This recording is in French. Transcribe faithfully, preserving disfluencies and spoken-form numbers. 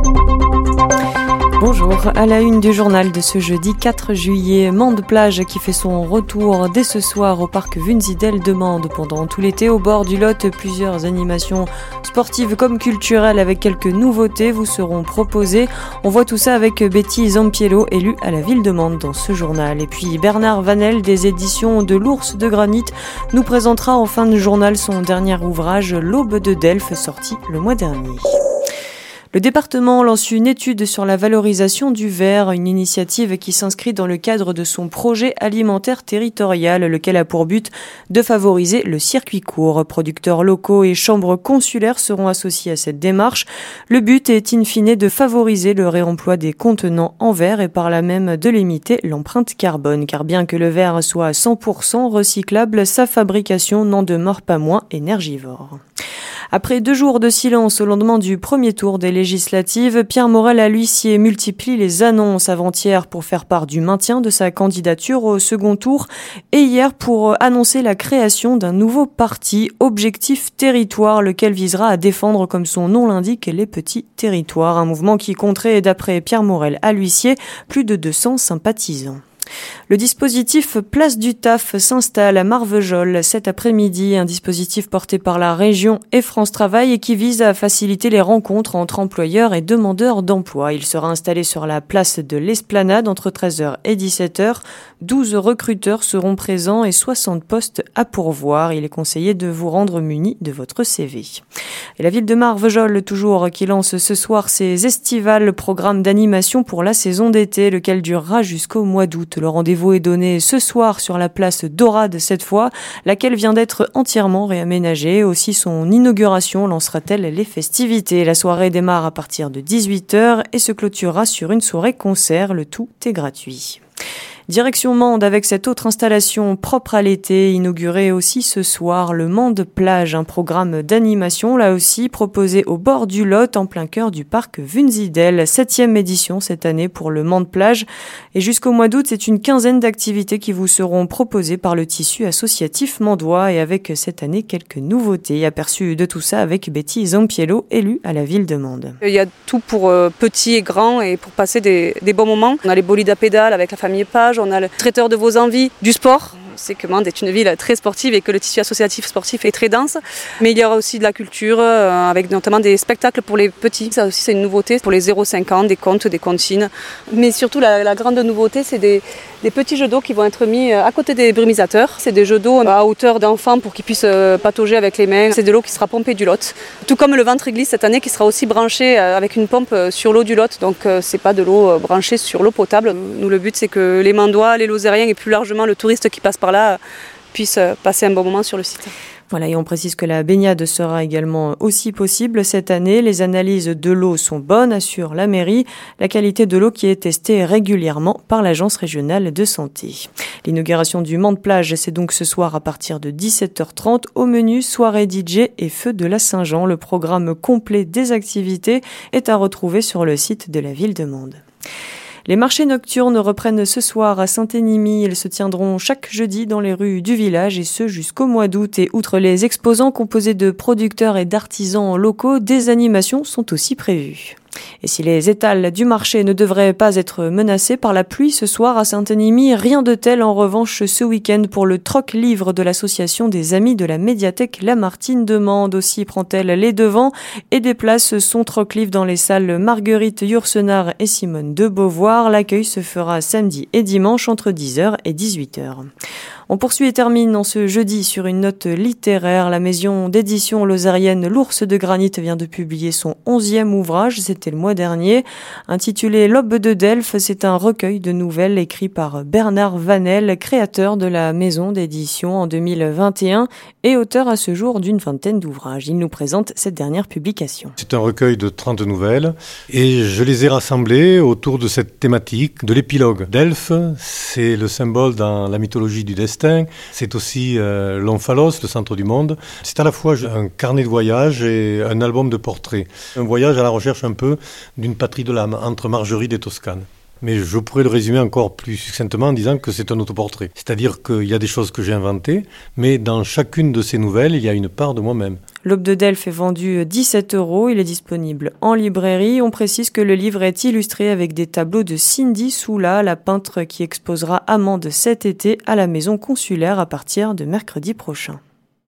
Bonjour, à la une du journal de ce jeudi quatre juillet, Mende Plage qui fait son retour dès ce soir au parc Wunsiedel de Mende. Pendant tout l'été, au bord du Lot, plusieurs animations sportives comme culturelles avec quelques nouveautés vous seront proposées. On voit tout ça avec Betty Zampiello, élue à la ville de Mende dans ce journal. Et puis Bernard Vanel des éditions de l'Ours de Granit nous présentera en fin de journal son dernier ouvrage, L'Aube de Delphes, sorti le mois dernier. Le département lance une étude sur la valorisation du verre, une initiative qui s'inscrit dans le cadre de son projet alimentaire territorial, lequel a pour but de favoriser le circuit court. Producteurs locaux et chambres consulaires seront associés à cette démarche. Le but est in fine de favoriser le réemploi des contenants en verre et par là même de limiter l'empreinte carbone, car bien que le verre soit à cent pour cent recyclable, sa fabrication n'en demeure pas moins énergivore. Après deux jours de silence au lendemain du premier tour des législatives, Pierre Morel à l'huissier multiplie les annonces avant-hier pour faire part du maintien de sa candidature au second tour et hier pour annoncer la création d'un nouveau parti, Objectif Territoire, lequel visera à défendre, comme son nom l'indique, les petits territoires. Un mouvement qui compterait, d'après Pierre Morel à l'huissier, plus de deux cents sympathisants. Le dispositif Place du Taf s'installe à Marvejols cet après-midi, un dispositif porté par la région et France Travail et qui vise à faciliter les rencontres entre employeurs et demandeurs d'emploi. Il sera installé sur la place de l'Esplanade entre treize heures et dix-sept heures. douze recruteurs seront présents et soixante postes à pourvoir. Il est conseillé de vous rendre muni de votre C V. Et la ville de Marvejols, toujours, qui lance ce soir ses estivales, programme d'animation pour la saison d'été, lequel durera jusqu'au mois d'août. Le rendez-vous est donné ce soir sur la place Dorade cette fois, laquelle vient d'être entièrement réaménagée. Aussi son inauguration lancera-t-elle les festivités. La soirée démarre à partir de dix-huit heures et se clôturera sur une soirée concert. Le tout est gratuit. Direction Mende avec cette autre installation propre à l'été, inaugurée aussi ce soir, le Mende Plage, un programme d'animation là aussi proposé au bord du Lot en plein cœur du parc Wunsiedel. Septième édition cette année pour le Mende Plage et jusqu'au mois d'août, c'est une quinzaine d'activités qui vous seront proposées par le tissu associatif mendois et avec cette année quelques nouveautés. Aperçu de tout ça avec Betty Zampiello, élue à la ville de Mende. Il y a tout pour euh, petits et grands et pour passer des, des bons moments. On a les bolides à pédales avec la famille Page. On a le traiteur de vos envies, du sport. On sait que Mende est une ville très sportive et que le tissu associatif sportif est très dense. Mais il y aura aussi de la culture, euh, avec notamment des spectacles pour les petits. Ça aussi, c'est une nouveauté pour les zéro cinq ans, des contes, des comptines. Mais surtout, la, la grande nouveauté, c'est des, des petits jeux d'eau qui vont être mis à côté des brumisateurs. C'est des jeux d'eau à hauteur d'enfant pour qu'ils puissent patauger avec les mains. C'est de l'eau qui sera pompée du Lot. Tout comme le ventre glisse cette année qui sera aussi branché avec une pompe sur l'eau du Lot. Donc, c'est pas de l'eau branchée sur l'eau potable. Nous, le but, c'est que les Mendois, les Lozériens et plus largement le touriste qui passe par là puissent passer un bon moment sur le site. Voilà, et on précise que la baignade sera également aussi possible cette année. Les analyses de l'eau sont bonnes, assure la mairie. La qualité de l'eau qui est testée régulièrement par l'Agence régionale de santé. L'inauguration du Mende Plage, c'est donc ce soir à partir de dix-sept heures trente. Au menu, soirée D J et feu de la Saint-Jean. Le programme complet des activités est à retrouver sur le site de la ville de Mende. Les marchés nocturnes reprennent ce soir à Saint-Énimie. Ils se tiendront chaque jeudi dans les rues du village et ce jusqu'au mois d'août. Et outre les exposants composés de producteurs et d'artisans locaux, des animations sont aussi prévues. Et si les étals du marché ne devraient pas être menacés par la pluie ce soir à Saint-Énimie, rien de tel en revanche ce week-end pour le troc-livre de l'association des Amis de la médiathèque Lamartine de Mende. Aussi prend-elle les devants et des places sont troc-livre dans les salles Marguerite Yourcenar et Simone de Beauvoir. L'accueil se fera samedi et dimanche entre dix heures et dix-huit heures. On poursuit et termine en ce jeudi sur une note littéraire. La maison d'édition lozérienne L'Ours de Granit vient de publier son onzième ouvrage, c'était le mois dernier, intitulé L'Aube de Delphes. C'est un recueil de nouvelles écrit par Bernard Vanel, créateur de la maison d'édition en deux mille vingt et un et auteur à ce jour d'une vingtaine d'ouvrages. Il nous présente cette dernière publication. C'est un recueil de trente nouvelles et je les ai rassemblées autour de cette thématique de l'épilogue. Delphes, c'est le symbole dans la mythologie du destin. C'est aussi euh, l'Omphalos, le centre du monde. C'est à la fois un carnet de voyage et un album de portraits. Un voyage à la recherche un peu d'une patrie de l'âme entre Margerie et Toscane. Mais je pourrais le résumer encore plus succinctement en disant que c'est un autoportrait. C'est-à-dire qu'il y a des choses que j'ai inventées, mais dans chacune de ces nouvelles, il y a une part de moi-même. L'Aube de Delphes est vendu dix-sept euros. Il est disponible en librairie. On précise que le livre est illustré avec des tableaux de Cindy Soula, la peintre qui exposera Amande cet été à la maison consulaire à partir de mercredi prochain.